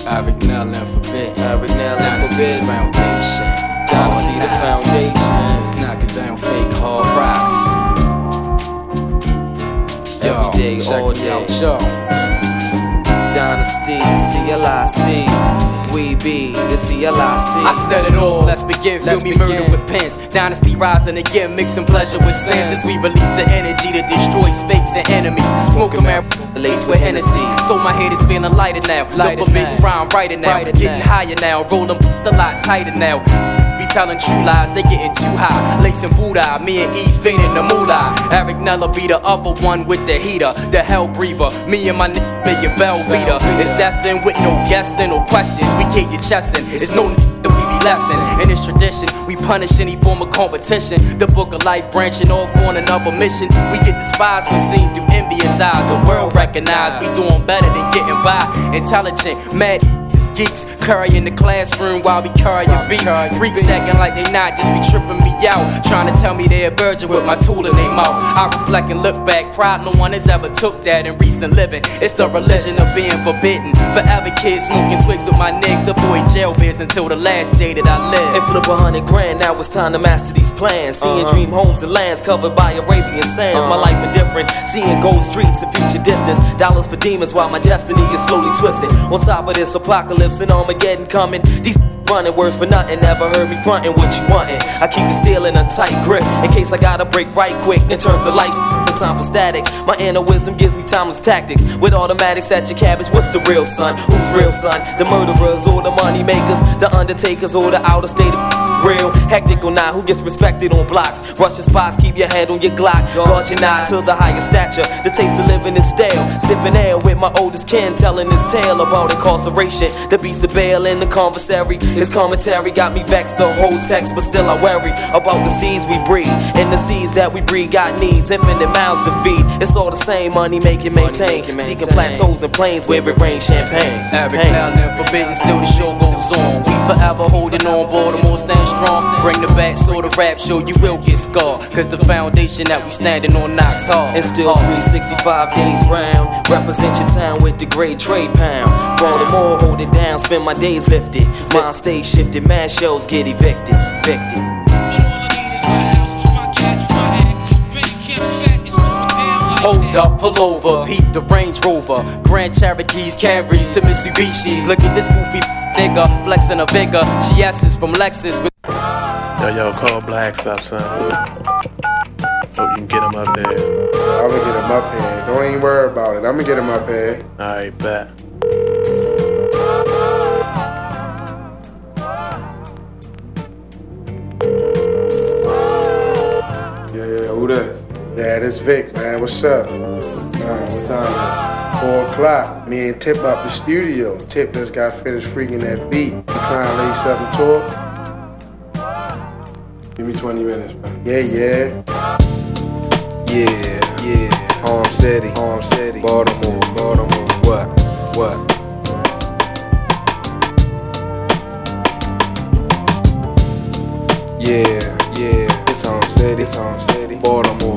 Eric Nell and Forbidden. Eric Nell and Forbidden. Foundation. Dynasty the foundation. Knock it down, fake hard rocks. Every day, all day. Yo. Dynasty, CLIC. We be the CLIC. I said it all, let's begin. Feel me murder with pens. Dynasty rising again, mixing pleasure with sins. As we release the energy that destroys fakes and enemies. Smoking marijuana laced with Hennessy. So my head is feeling lighter now. The forbidden rhyme brighter now. Getting higher now, rolling a lot tighter now. Be telling true lies, they getting too high. Lacing Buddha, me and E feigning the moolah. Eric Nella be the other one with the heater, the hell breather. Me and my making Velveeta. It's destined with no guessing or questions. We keep your chestin', it's no that we be lesson. In this tradition, we punish any form of competition. The book of life branching off on another mission. We get despised when seen through envious eyes. The world recognize we doing better than getting by. Intelligent, mad geeks, curry in the classroom while we carrying beat. Freaks acting like they not, just be tripping me out. Trying to tell me they're a virgin with my tool in their mouth. I reflect and look back, proud no one has ever took that in recent living. It's the religion of being forbidden. Forever kids smoking twigs with my niggas, avoid jail biz until the last day that I live. And flip 100 grand, now it's time to master these plans. Seeing dream homes and lands covered by Arabian sands. My life indifferent, seeing gold streets and future distance. Dollars for demons while my destiny is slowly twisted. On top of this apocalypse and Armageddon coming. These running words for nothing, never heard me frontin' what you wantin'. I keep the steel in a tight grip in case I gotta break right quick. In terms of life, no time for static. My inner wisdom gives me timeless tactics. With automatics at your cabbage, what's the real son? Who's real son? The murderers or the money makers? The undertakers or the outer state? Real, hectic or not, who gets respected on blocks? Rushing spots, keep your head on your Glock. Guard your eye to the higher stature. The taste of living is stale. Sipping ale with my oldest kin, telling his tale about incarceration. The beast of bail in the conversary. His commentary got me vexed to hold text, but still I worry about the seeds we breed. And the seeds that we breed got needs, infinite mouths to feed. It's all the same, money make it maintain. Seeking plateaus and plains where it rains champagne. Eric Nell and Forbidden, still the show goes on. We forever holding on, Baltimore stand strong. Bring the back so the rap show you will get scarred. Cause the foundation that we standing on knocks hard. And still 365 days round. Represent your town with the great trade pound. Baltimore hold it down, spend my days lifted. Mind stays shifted, mad shows get evicted. Hold up, pull over, peep the Range Rover. Grand Cherokees, Camrys to Mitsubishis. Look at this goofy nigga, flexing a vigor. GS's from Lexus. Yo, call Blacks up, son. Hope you can get him up there. I'ma get him up here. Don't even worry about it. I'ma get him up here. Alright, bet. Yeah, who that? Yeah, this Vic, man. What's up? What time is it? 4 o'clock. Me and Tip up the studio. Tip just got finished freaking that beat. You trying to lay something talk? Give me 20 minutes, man. Yeah. Home City, Baltimore, what? Yeah, it's Home City, Baltimore.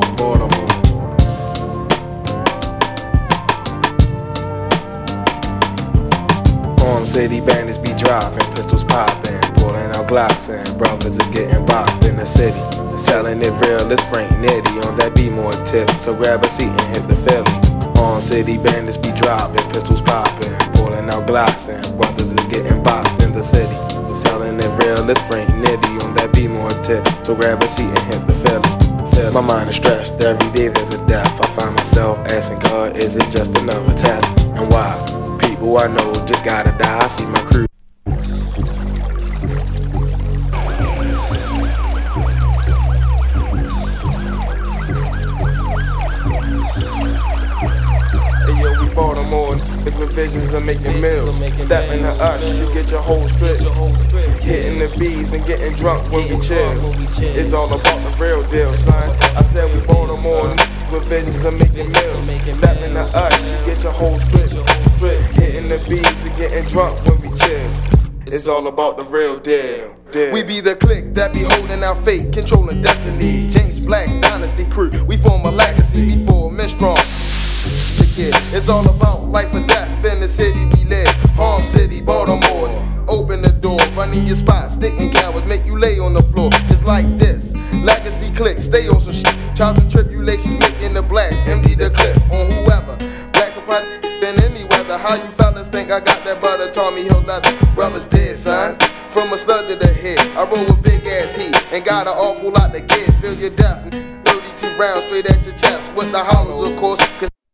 Home City bandits be dropping, pistols popping, pulling out Glocks and brothers is getting boxed in the city. Selling it real, it's Frank Nitty on that B-more tip, so grab a seat and hit the Philly. Home City bandits be dropping, pistols popping, pulling out Glocks and brothers is getting boxed in the city. Selling it real, it's Frank Nitty on that B-more tip, so grab a seat and hit the Philly. My mind is stressed, every day there's a death. I find myself asking God, is it just another test? And why? People I know just gotta die. I see my crew. Hey yo, we Baltimore, the provisions are making meals. Stepping to us, you get your whole strip. Hitting the bees and getting drunk when we chill. It's all about the real deal, son. I said we Baltimore, provisions are making meals. Stepping to us, you get your whole strip. Hitting the bees and getting drunk when we chill. It's all about the real deal. We be the clique that be holding our fate, controlling destiny. James Black's dynasty crew, we form a legacy before Mistral. It's all about life or death in the city we live. Home City, Baltimore. finding your spot. Sticking cowards make you lay on the floor. It's like this. Legacy click, stay on some shit. Trials and tribulations making the blast. Empty the clip on whoever. Blacks upon in any weather. How you fellas think I got that butter? Tommy Hill leather. Brothers dead, son. From a slug to the head. I roll with big ass heat and got an awful lot to give. Feel your death. 32 rounds straight at your chest. With the hollows, of course.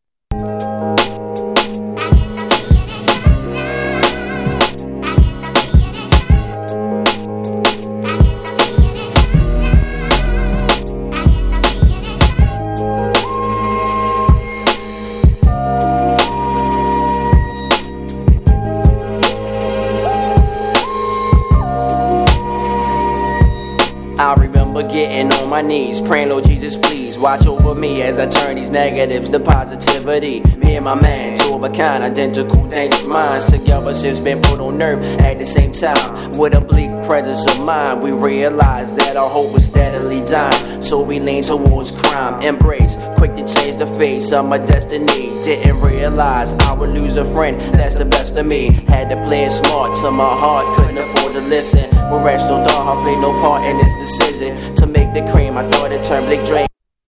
I remember getting on my knees, praying, Lord Jesus, please watch over me as I turn these negatives to positivity. Me and my man, two of a kind, identical, dangerous minds. Together since been put on nerve at the same time. With a bleak presence of mind, we realized that our hope was steadily dying. So we leaned towards crime, embrace, quick to change the face of my destiny. Didn't realize I would lose a friend, that's the best of me. Had to play it smart till my heart couldn't afford to listen. With rational thought, I played no part in this decision to make the cream. I thought it turned big drain